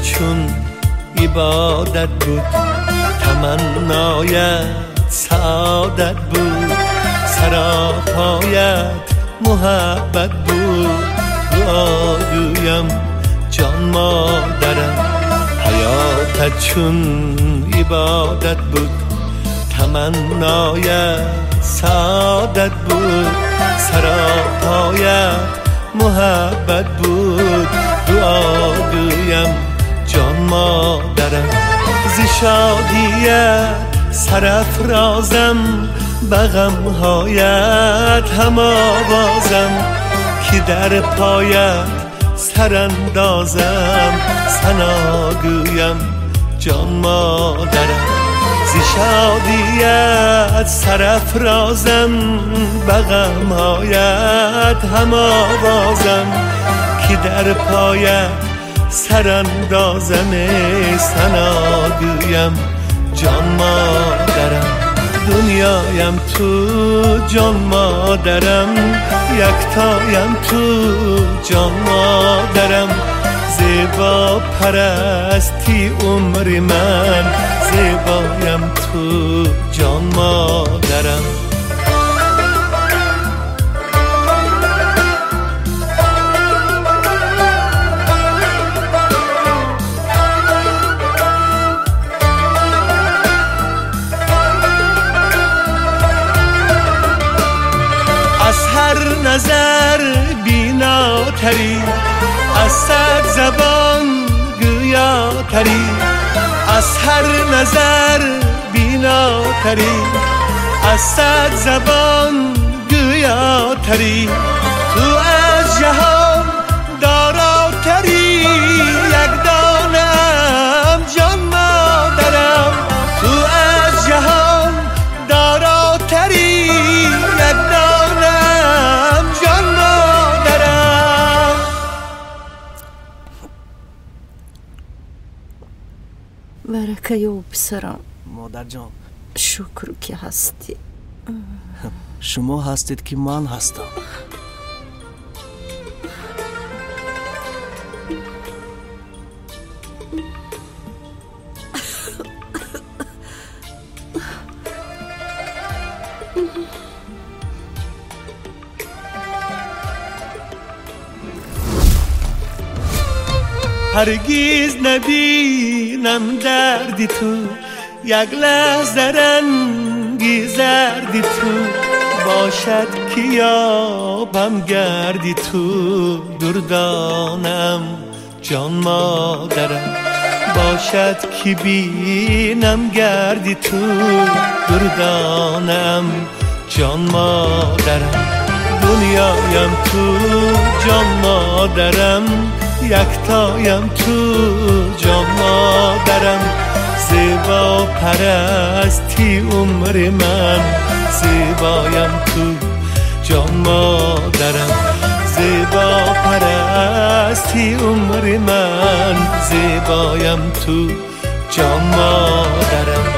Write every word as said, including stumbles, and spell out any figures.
چون عبادت بود، تمنایت سعادت بود، سراپایت محبت بود. دعا گویم جان مادرم، حیاتت چون عبادت بود، تمنایت سعادت بود، سراپایت محبت بود. دعا گویم جان مادرم، ز شادیت سرافرازم، به غمهایت هم آوازم، که در پایت سراندازم. ثنا گویم جان مادرم، ز شادیت سرافرازم، به غمهایت هم آوازم، که در پایت سراندازم. ثنا گویم جان مادرم، دنیایم تو جان مادرم، یکتایم تو جان مادرم. زیبا پرستی عمر من، زیبایم تو جان مادرم. از هر نظر بیناتری، از صد زبان گویاتری، از هر نظر بیناتری، از صد زبان گویاتری. تو از جهان داراتری، یک دانم جان مادرم. تو از جهان داراتری، یک دانم جان مادرم. برکه و پسرم، مادر جان شکر که هستی. شما هستید که من هستم. هرگیز نبینم دردی تو، یک لحظه رنگی زردی تو، باشد که یابم گردی تو. دردانم جان مادرم، باشد که بینم گردی تو. دردانم جان مادرم، دنیایم تو جان مادرم، یکتایم تو جان مادرم. زیبا پرستی عمر من، زیبایم تو جان مادرم. زیبا پرستی عمر من، زیبایم تو جان مادرم.